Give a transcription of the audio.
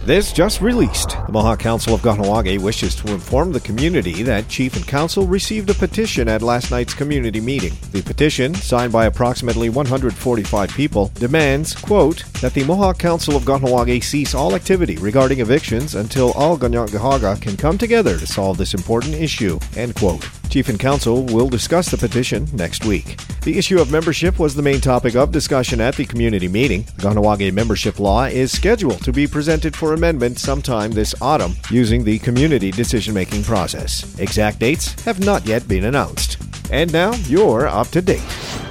This just released. The Mohawk Council of Kahnawake wishes to inform the community that Chief and Council received a petition at last night's community meeting. The petition, signed by approximately 145 people, demands, quote, that the Mohawk Council of Kahnawake cease all activity regarding evictions until all Kanien'kehá:ka can come together to solve this important issue, end quote. Chief and Council will discuss the petition next week. The issue of membership was the main topic of discussion at the community meeting. The Kahnawake membership law is scheduled to be presented for amendment sometime this autumn using the community decision-making process. Exact dates have not yet been announced. And now you're up to date.